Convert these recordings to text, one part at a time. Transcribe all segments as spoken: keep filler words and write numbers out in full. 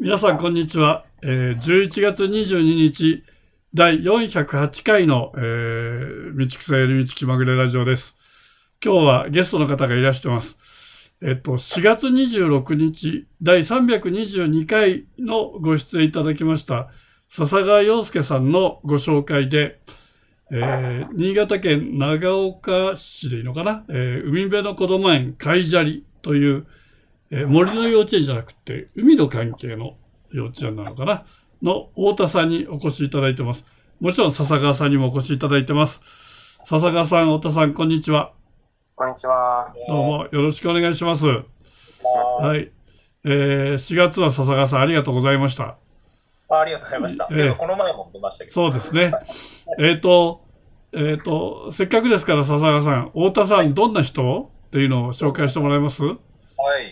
皆さんこんにちは、えー、じゅういちがつにじゅうににちだいよんひゃくはちかいの、えー、道草より道気まぐれラジオです。今日はゲストの方がいらしてます。えっとしがつにじゅうろくにちだいさんびゃくにじゅうにかいのご出演いただきました笹川陽介さんのご紹介で、えー、新潟県長岡市でいいのかな、えー、海辺のこども園海砂利という、えー、森の幼稚園じゃなくて海の関係の幼稚園なのかなの太田さんにお越しいただいてます。もちろん笹川さんにもお越しいただいてます。笹川さん、太田さん、こんにちは。 こんにちは。 どうもよろしくお願いします。はい、えー、しがつは笹川さんありがとうございました。 あ, ありがとうございました。えー、ていうかこの前も出ましたけど。 そうですね。えっと、えっと、せっかくですから笹川さん、太田さん、はい、どんな人っていうのを紹介してもらえます？ はい。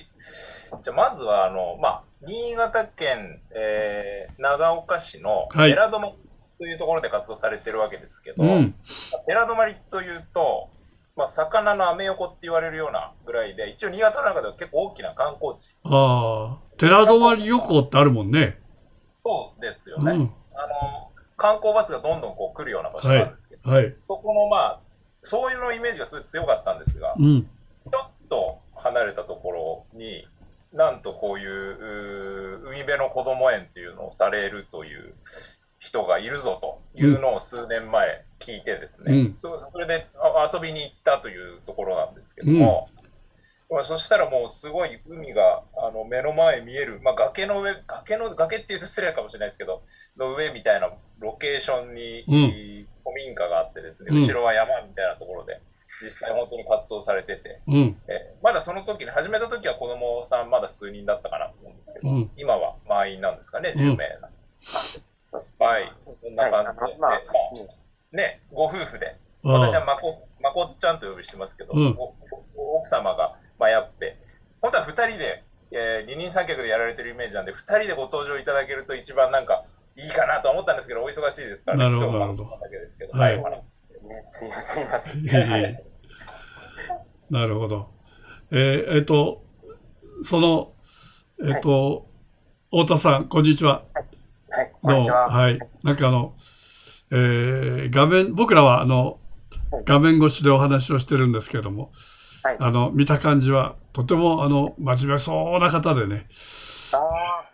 じゃあまずはあのまあ新潟県、えー、長岡市の寺泊というところで活動されてるわけですけど、はい、うん、寺泊というと、まあ、魚のアメ横って言われるようなぐらいで、一応新潟の中では結構大きな観光地。 ああ、寺泊横ってあるもんね。 そうですよね。うん、あの観光バスがどんどんこう来るような場所なんですけど、 はいはい、 そこのまあそういうのイメージがすごい強かったんですが、 うん、 ちょっと離れたところになんとこういう海辺のこども園っていうのをされるという人がいるぞというのを数年前聞いてですね、うん、それで遊びに行ったというところなんですけども、うん、そしたらもうすごい海があの目の前見える、まあ、崖の上崖の崖っていうと失礼かもしれないですけどの上みたいなロケーションに、うん、古民家があってですね、後ろは山みたいなところで実際本当に活動されてて、うん、えまだその時に始めた時は子供さんまだ数人だったかなと思うんですけど、うん、今は満員なんですかね、じゅうめいな、うん、はい、そんな感じで、はい、まあね、ご夫婦で、私はまこ、まこっちゃんと呼びしてますけど、うん、奥様がまやって本当はふたりで、えー、二人三脚でやられてるイメージなんでふたりでご登場いただけると一番なんかいいかなと思ったんですけど、お忙しいですからね。 なるほどなるほど。 はい、すいません、すいません。 なるほど。えー、えー、と、その、えっ、ー、と、はい、太田さん、こんにちは。 はい、こんにちは。 はい。なんかあの、えー、画面、僕らはあの、画面越しでお話をしてるんですけれども、はい、あの、見た感じは、とてもあの、真面目そうな方でね。 ああ、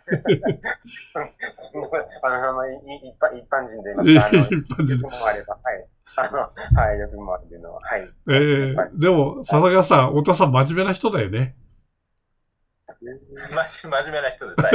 あの、一般、一般人で言いますか、あの、一般人もあれば、はい。あの、はい、よくもあるのは、はい。 えー、でも、笹川さん、太田さん、真面目な人だよね。 まじ、真面目な人です。はい。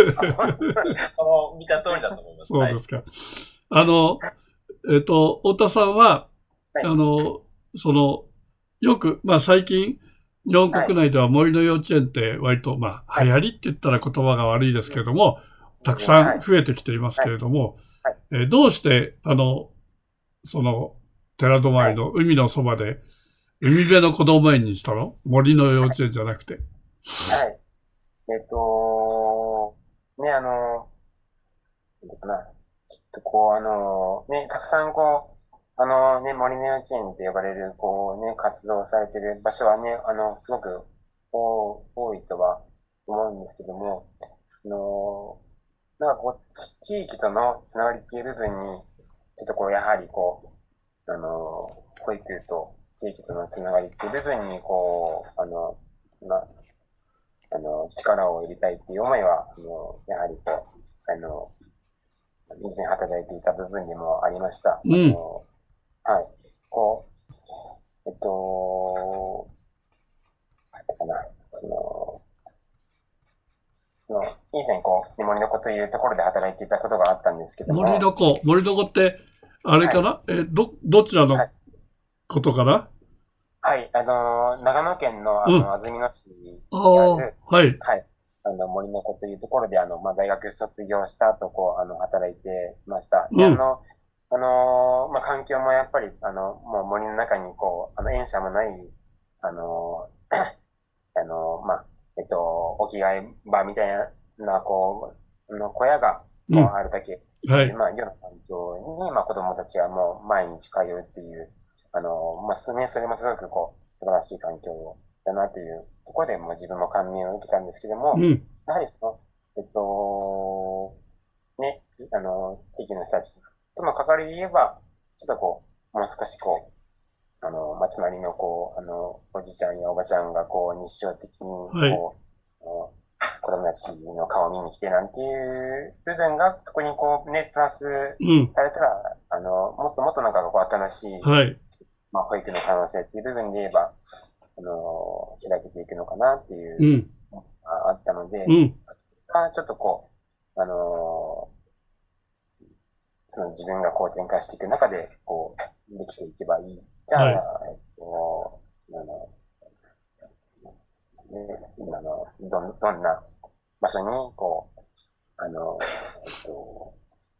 その、見た通りだと思います。 そうですか。はい、あの、えっ、ー、と、太田さんは、はい、あの、その、よく、まあ最近、日本国内では森の幼稚園って割と、まあ、流行りって言ったら言葉が悪いですけれども、たくさん増えてきていますけれども、えー、どうして、あの、その、寺泊の海のそばで、海辺のこども園にしたの？森の幼稚園じゃなくて。 はい。えっと、ね、あの、なんかな、きっとこう、あの、ね、たくさんこう、あのね、森の幼稚園って呼ばれる、こうね、活動されてる場所はね、あの、すごく多いとは思うんですけども、あの、なんかこう、地域とのつながりっていう部分に、ちょっとこう、やはりこう、あの、保育と地域とのつながりっていう部分に、こう、あの、まあ、あの、力を入れたいっていう思いは、あの、やはりこう、あの、以前働いていた部分でもありました。 うん、 あのはい。こう、えっと、なんてかな、その、その、以前こう、森の子というところで働いていたことがあったんですけども。 森の子、森の子って、あれかな、はい、え、ど、どちらのことかな？ はい、はい、あの、長野県の、あの、安曇野市にある、 はい。 はい。あの、森の子というところで、あの、まあ、大学卒業した後、こう、あの、働いてました。で、うん、あの、あのー、まあ、環境もやっぱり、あの、もう森の中に、こう、あの、園舎もない、あのー、あのー、まあ、えっと、お着替え場みたいな、こう、の小屋が、こう、あるだけ、うん、はい、まあ、ような環境に、まあ、子供たちはもう毎日通うっていう、あのー、まあ、ね、それもすごく、こう、素晴らしい環境だなというところで、もう自分も感銘を受けたんですけども、うん、やはりその、えっと、 あの、地域の人たちとの関わりで言えば、ちょっとこう、もう少しこう、あの、まあ、隣のこう、あの、おじちゃんやおばちゃんがこう、日常的にこう、 はいあの子供たちの顔を見に来てなんていう部分が、そこにこうね、プラスうん。 されたら、あの、もっともっとなんかこう、新しい、 はい。 まあ、保育の可能性っていう部分で言えば、あの、開けていくのかなっていうう、 ん。 ああったので、 うん。 そこはちょっとこう、あの、その自分がこう展開していく中で、こう、できていけばいい。じゃあ、 はいえっと、あの、ね、あの、どん、どんな場所に、こう、あの、えっと、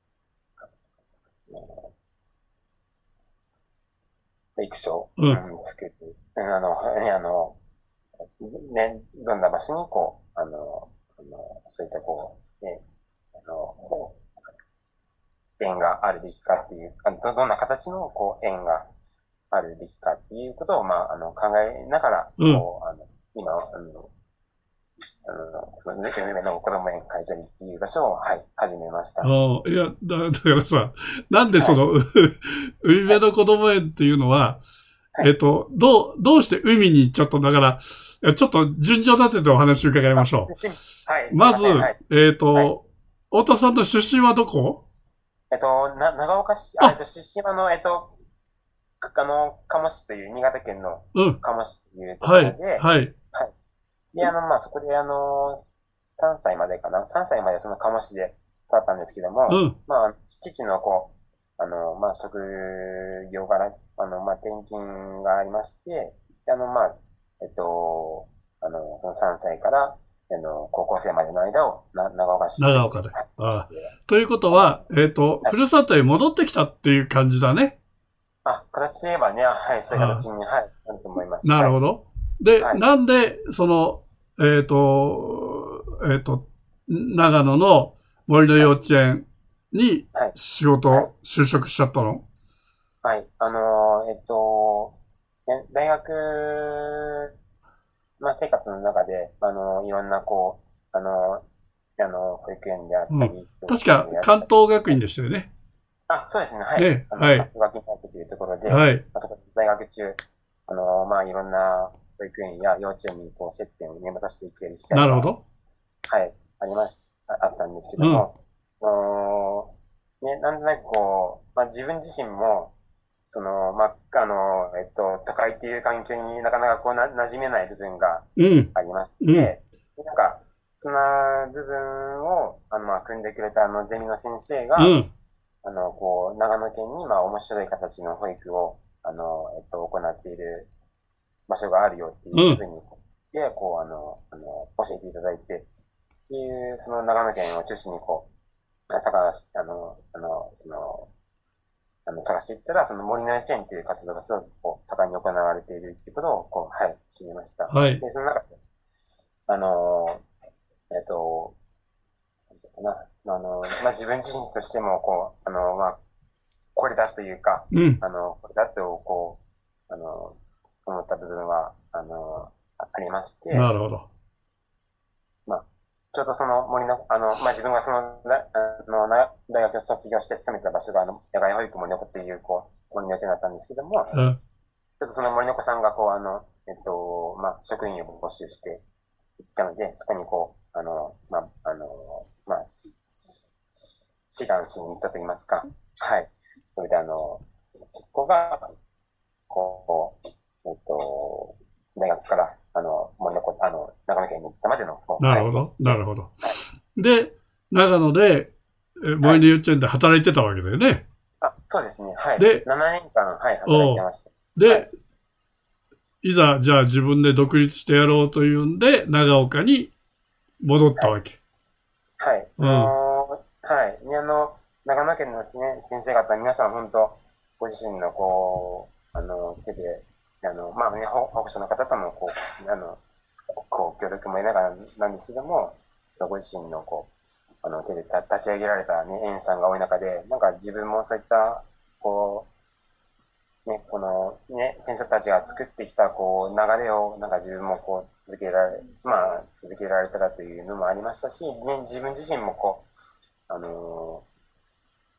保育所を、 うんうん作る。あの、ねあの、ね、どんな場所に、こう、あの、あのそういった、こう、ね、あの、こう縁があるべきかっていう、あのどどんな形の、こう、縁があるべきかっていうことを、まあ、あの、考えながら、 うんこう、あの、今、あの、あの、その、夢の子供園会社っていう場所を、はい、始めました。 ああ、いや、だ、だからさ、なんでその、海辺の子供園っていうのは、 はいえっと、どう、どうして海にちょっと、だから、いやちょっと順序立ててお話を伺いましょあすはい、 う。まずすいません。はい。、 えっと、 はい太田さんの出身はどこ？ えっと、な、長岡市、 ああ、えっと、出身はあの、えっと、かあの、鴨市という、新潟県のうん。 鴨市というとこはい。 ろで、 はい。 はい。で、あの、まあ、そこで、あの、さんさいまでかな、さんさいまでその鴨市で育ったんですけども、 うん。 まあ、父のこう、あの、まあ、職業柄、あの、まあ、転勤がありまして、であの、まあ、えっと、あの、そのさんさいから、あの、高校生までの間を、な、長岡市という長岡で。 はいああ。ということは、えっと、 はいふるさとへ戻ってきたっていう感じだね。 あ、形で言えばね、はい、そういう形に、はい、なると思います。ど。 なるほど。で、 はい。 なんで、その、えっと、えっと、長野の森の幼稚園にはい。 仕事はいを就職しちゃったの？ はい。あのーえっと、ね大学、まあ、生活の中で、あの、いろんな、こう、あの、あの、保育園であっうん。 たり、幼確か稚園であったり、 関東学院でしたよね。 あ、そうですね、はい。 ね。 あの、 はい。 学学院というところで、 はい。 まあそこで大学中、あの、まあ、いろんな保育園や幼稚園に、こう、接点をね、持たせていく機会が、 なるほど。 はい、ありまし、ああったんですけども、あのね、なんとなくこう、まあ、自分自身も、その、まあ、あの、えっと、都会っていう環境になかなかこうな、馴染めない部分がうん。 ありましうん。 て、なんか、その部分を、あの、まあ、組んでくれたあの、ゼミの先生が、 うん。 あの、こう、長野県に、まあ、面白い形の保育を、あの、えっと、行っている場所があるよっていうふうに、で、こう、あの、あの、教えていただいて、っていう、その長野県を中心にこう、探し、あの、あの、その、あの、探していったら、その森の幼稚園っていう活動がすごくこう、盛んに行われているっていうことを、こう、はい、知りました。 はい。 で、その中で、あの、えっと、な、あの、まあ、自分自身としても、こう、あの、まあ、これだというか、 うん。 あの、これだと、こう、あの、思った部分は、あの、あありまして、 なるほど。 まあ、ちょうどその森の、あの、まあ、自分がその、なあの、な大学を卒業して勤めた場所が、あの、野外保育森の子っていう、こう、森の家だったんですけども、ちうん。 ょっとその森の子さんが、こう、あの、えっと、まあ、職員を募集していったので、そこにこう、あの、まあ、あの、まあ、し、し、し志願しに行ったと言いますか、はい。それであの、そこが、こう、えっと、大学から、あの、森の子、あの、長野県に行ったまでの、こうはいなるほど。なるほど。で、長野で、え森の幼稚園で働いてたわけだよね。 あ、そうですね。はい。 でななねんかん、はい、働いてました。 で、 はいいざ、じゃあ自分で独立してやろうというんで、長岡に戻ったわけ。 はい。 うんあのーはい。ね、あの、長野県のですね、先生方、皆さん本当、ご自身のこう、あの、手で、あの、まあね、保保護者の方とも、こう、あの、こう、協力も得ながらなんですけども、そうご自身のこう、あの、手でた立ち上げられたね、園さんが多い中で、なんか自分もそういった、こう、ね、この、ね、先生たちが作ってきた、こう、流れを、なんか自分もこう、続けられ、まあ、続けられたらというのもありましたし、ね、自分自身もこう、あの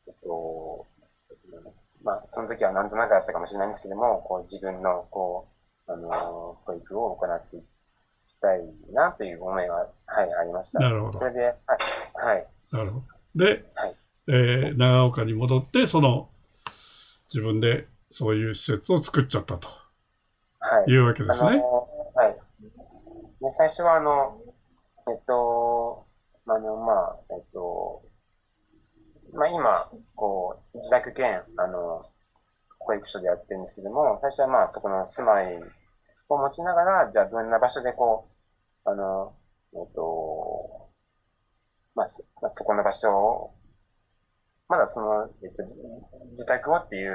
えっと、まあ、その時はなんとなくだったかもしれないんですけども、こう自分の、こう、あの、保育を行っていきたいなという思いが、はい、ありました。 なるほど。 それで、はい、はい。 なるほど。で、 はい、 えー、長岡に戻って、その、自分でそういう施設を作っちゃったというわけですね。 あの、はい。で、最初は、あの、えっと、あの、まあ、えっと、まあ今、こう、自宅兼、あの、保育所でやってるんですけども、最初はまあそこの住まいを持ちながら、じゃあどんな場所でこう、あの、えっと、まあ、まあ、そこの場所を、まだその、えっと、自宅をっていう、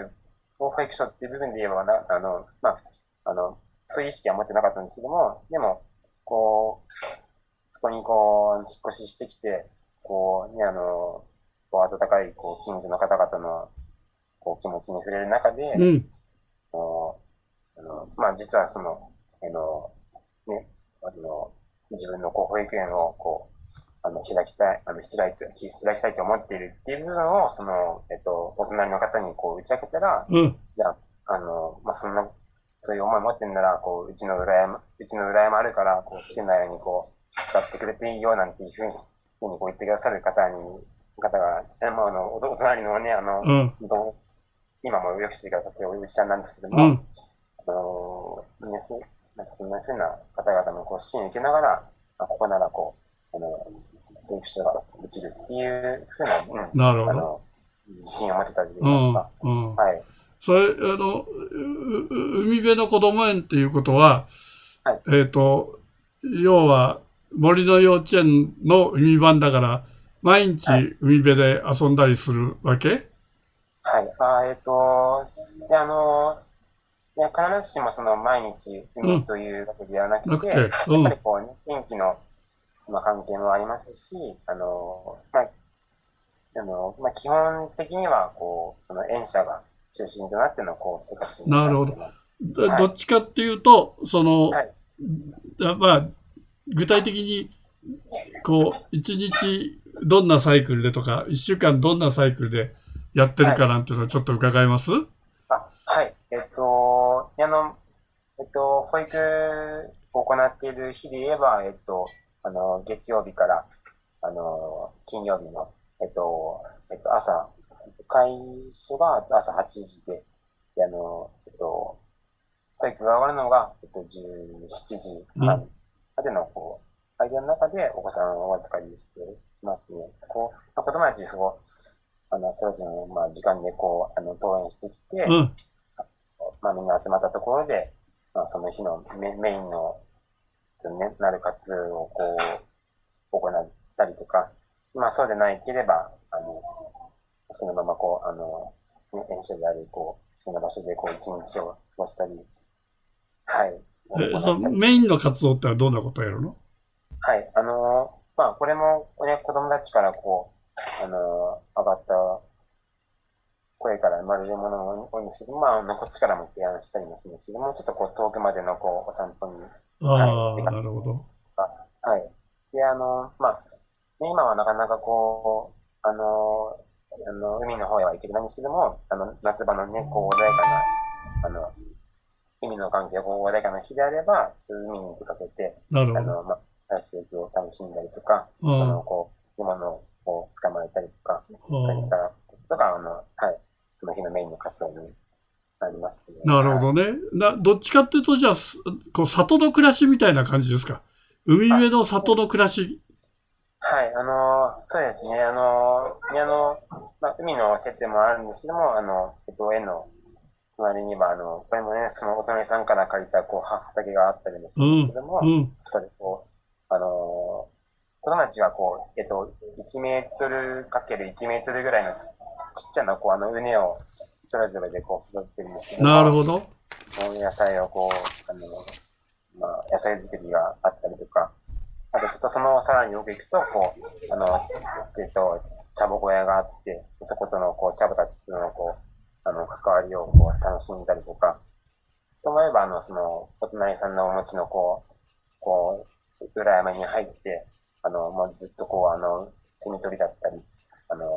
保育所っていう部分で言えばな、あの、まあ、あの、そういう意識は持ってなかったんですけども、でも、こう、そこにこう、引っ越ししてきて、こう、ね、あの、こう温かい、こう、近所の方々の、こう、気持ちに触れる中で、 うん、 こうあの、まあ、実はその、あの、ね、あの、自分のこう保育園をこう、あの、開きたい、あの、開いて、開きたいと思っているっていう部分を、その、えっと、お隣の方にこう打ち明けたら、 うん、 じゃあ、あの、まあ、そんな、そういう思い持ってんなら、こう、うちの裏山、うちの裏山あるから、こう、好きなようにこう、使ってくれていいよ、なんていうふうに、ふうにこう言ってくださる方に、方が、まあ、あの、おお隣のね、あの、 うん、 ど今もよくしてくださってるおじちゃんなんですけども、 うん、 あの、ね、すなんかそんなふうな方々のこう支援を受けながら、あここならこう、あの、保育所ができるっていうふうな、うん、 なるほど。 あの、自信を持ってたりと言いますか。 うん、うん。 はい。 それ、あの、うう海辺のこども園っていうことは、 はい、 えっと、要は森の幼稚園の海版だから、毎日海辺で遊んだりするわけ？ はい。あえっ、と、であの、いや必ずしもその毎日海というわけではなくて、 なくて、 やっうん、 ぱりこう、ね、天気の、まあ、関係もありますし、あの、まあ、あの、まあ、基本的には、こう、その園舎が中心となっての、こう、生活になるほど。 なっています。 どはい。 どっちかっていうと、その、 はい。 あまあ、具体的に、こう、一日どんなサイクルでとか、一週間どんなサイクルでやってるかなんていうのをちょっと伺います？ あ、はい。えっと、あの、えっと、保育を行っている日で言えば、えっと、あの、月曜日から、あの、金曜日の、えっと、えっと、朝、開始が朝はちじで、で、あの、えっと、保育が終わるのが、えっと、じゅうしちじはんまでの、こう、間の中でお子さんをお預かりしていますね。こう、まあ、子供たち、すごい、あの、それぞれの、まあ、時間で、こう、あの、登園してきて、 うん、 まあ、みんな集まったところで、まあ、その日のメメインの、ね、なる活動を、こう、行ったりとか、まあ、そうでないければ、あの、そのまま、こう、あの、ね、演習である、こう、その場所で、こう、一日を過ごしたり、はい。 えそのメインの活動ってのはどんなことをやるの？ はい。あのー、まあ、これも、ね、子供たちからこう、あのー、上がった声から生まれるものも多いんですけど、まあ、あのこっちからも提案したりもするんですけども、ちょっとこう、遠くまでのこう、お散歩に、 あはい。 あ、なるほど。 はい。で、あのー、まあ、ね、今はなかなかこう、あのー、あの、海の方へは行けてないんですけども、あの、夏場のね、こう、穏やかな、あの、海の関係が穏やかな日であれば、海に出かけて、 なるほど。 あの、まあ、海水浴を楽しんだりとか、 うんその、こう、今のを捕まえたりとか、そういったことが、あの、はい、その日のメインの活動になりますね。 なるほどね。などっちかっていうと、じゃあ、すこう里の暮らしみたいな感じですか？海辺の里の暮らし。 はい、あの、そうですね。あの、ねあの、まあ、海の設定もあるんですけども、あの、えっと、園の隣には、あの、これもね、そのお隣さんから借りた、こう、は畑があったりもするんですけども、 うん、うん、 そこで、こう、あの、子供たちは、こう、えっと、いちメートルかけるいちメートルぐらいのちっちゃな、こう、あの、畝をそれぞれで、こう、育ててるんですけども、 なるほど。 野菜を、こう、あの、まあ、野菜作りがあったりとか、あと、ちょっとそのさらに奥行くと、こう、あの、えっと、茶ぼ小屋があって、そことの、こう、茶葉たちとの、こう、あの、関わりを、こう、楽しんだりとか、と思えば、あの、その、お隣さんのお持ちの、こう、こう、裏山に入って、あの、もうずっとこう、あの、セミ取りだったり、あの、えっ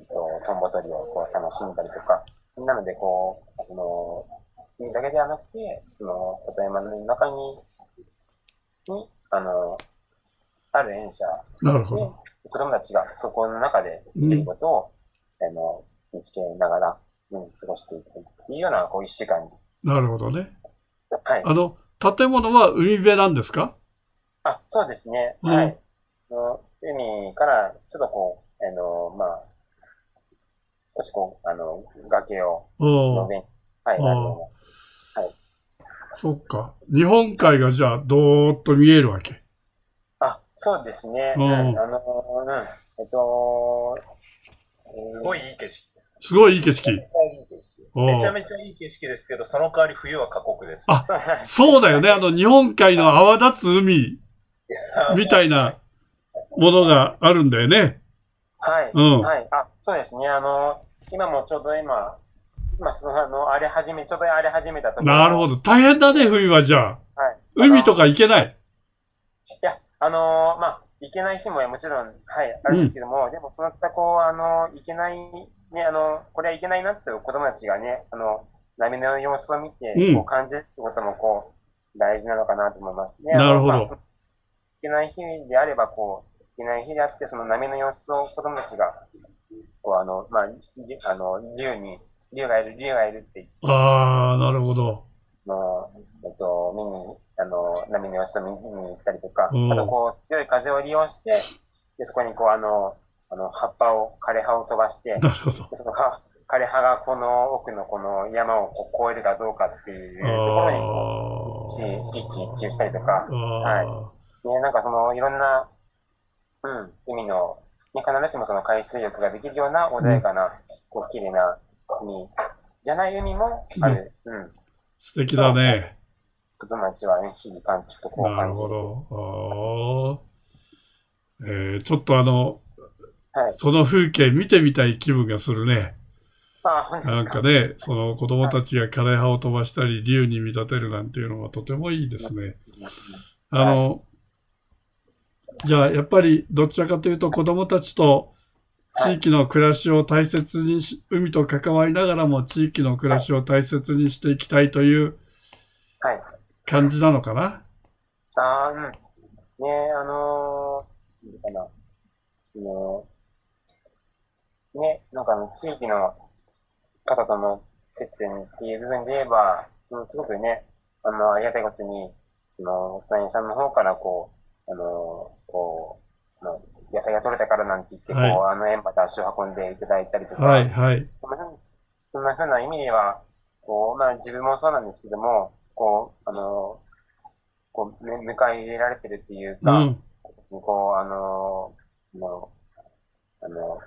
と、トンボ取りをこう楽しんだりとか、なので、こう、その、海だけではなくて、その、里山の中に、に、あの、ある園舎で、 なるほど。 子供たちがそこの中で生きていることを、うん、あの、見つけながら、うん、過ごしていくっていうような、こう、一週間に。 なるほどね。 はい。 あの、建物は海辺なんですか？ あ、そうですね。 うん、 はい。の海から、ちょっとこう、あの、まあ、少しこう、あの、崖を、の上に、はい、あるような。はい。 そっか。日本海がじゃあ、どーっと見えるわけ。 あ、そうですね。 うん。 うん、あの、うん。えっと、 すごいいい景色です。 すごいいい景色。 めちゃめちゃいい景色。めちゃめちゃいい景色ですけど、その代わり冬は過酷です。 あ、そうだよね。あの、日本海の泡立つ海みたいなものがあるんだよね。 はい。 うん。 はい。あ、そうですね。あの、今もちょうど今、今、その、あの、荒れ始め、ちょうど荒れ始めたところ。 なるほど。大変だね、冬はじゃあ。 はい。 海とか行けない。 いや、あのー、まあ、行けない日ももちろん、はい、あるんですけども、うん、でも、そういったこう、あの、行けない、ね、あの、これはいけないなっていう子供たちがね、あの、波の様子を見て、こう感じるってことも、こう、大事なのかなと思いますね。 なるほど。まあ、 行けない日であれば、こう、行けない日であって、その波の様子を子供たちが、こう、あの、まあ、あの、竜に、竜がいる、竜がいるって言って。 ああ、なるほど。 の、えっと、見に、あの、波の様子を見に行ったりとか、あとこう、強い風を利用して、で、そこにこう、あの、あの、葉っぱを、枯葉を飛ばして、 なるほど。 その枯葉がこの奥のこの山をこう越えるかどうかっていうところにこう、一喜一憂したりとか、はい。ね、なんかその、いろんな、うん、海の、ね、必ずしもその海水浴ができるような穏やかな、うん、こう、綺麗な海じゃない海もある。うん。うん、 素敵だね。 子供たちはね、日々感じとこう感じる。 なるほど。あえー、ちょっとあの、はい、その風景見てみたい気分がするね。 ああ、 なんかね、その子供たちが枯葉を飛ばしたり、竜に見立てるなんていうのはとてもいいですね。あの、じゃあやっぱりどちらかというと子供たちと地域の暮らしを大切にし、海と関わりながらも地域の暮らしを大切にしていきたいという感じなのかな。 はい、ああ、うん。ねえ、あのー、いいかな。その、ね、なんかあの、地域の方との接点っていう部分で言えば、そのすごくね、あの、ありがたいことに、その、団員さんの方からこう、あの、こう、あの野菜が取れたからなんて言って、こう、はい、あの、園まで足を運んでいただいたりとか、 はいはい。 そんな風な意味では、こう、まあ自分もそうなんですけども、こう、あの、こう、ね、迎え入れられてるっていうか、うん、こう、あの、あの、あの、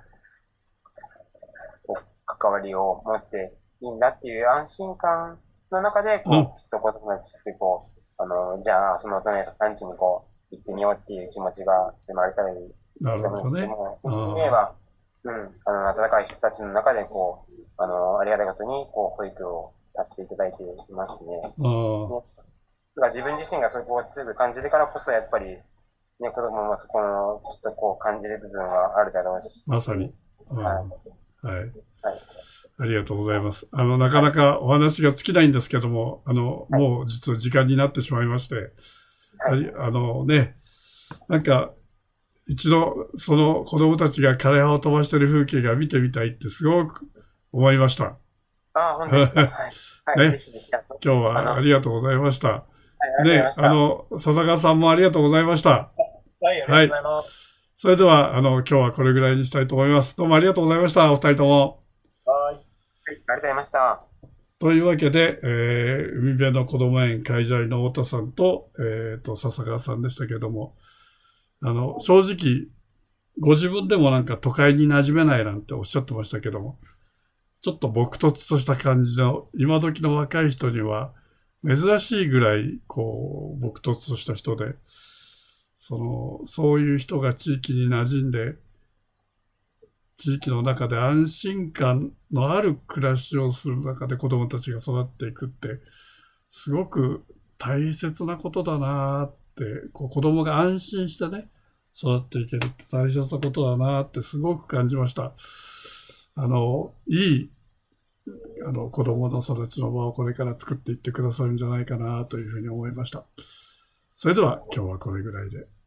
関わりを持っていいんだっていう安心感の中で、こう、うん、きっと子供たちってこう、あの、じゃあ、そのお隣さん家にこう、行ってみようっていう気持ちが生まれたりすると思うんですけども、ね、その意味では、うん、あの、温かい人たちの中で、こう、あの、ありがたいことに、こう、保育をさせていただいていますね。ね、だから自分自身がそこを強く感じてからこそ、やっぱり、ね、子供もそこの、きっとこう、感じる部分はあるだろうし。 まさに。 うん、はい。はい。 はいありがとうございます。あの、なかなかお話が尽きないんですけども、あの、はい、もう実は時間になってしまいまして、はい、あのね、なんか、一度、その子供たちが枯葉を飛ばしている風景が見てみたいってすごく思いました。 ああ、本当ですか。はい。はい、 ね、ぜひぜひ今日はありがとうございました。はい、ね、あの、笹川さんもありがとうございました。 はい、ありがとうございます。はい、 それでは、あの、今日はこれぐらいにしたいと思います。どうもありがとうございました、お二人とも。 はい。 はい、ありがとうございました。 というわけで、えー、海辺の子ども園会社員の太田さんと、えーと、笹川さんでしたけども、あの、正直、ご自分でもなんか都会に馴染めないなんておっしゃってましたけども、ちょっと朴突とした感じの、今時の若い人には珍しいぐらい、こう、朴突とした人で、その、そういう人が地域に馴染んで、地域の中で安心感のある暮らしをする中で子どもたちが育っていくって、すごく大切なことだなって、こう子どもが安心してね、育っていけるって大切なことだなってすごく感じました。 あの、いい、あの、子供の育ちの場をこれから作っていってくださるんじゃないかなというふうに思いました。それでは今日はこれぐらいで。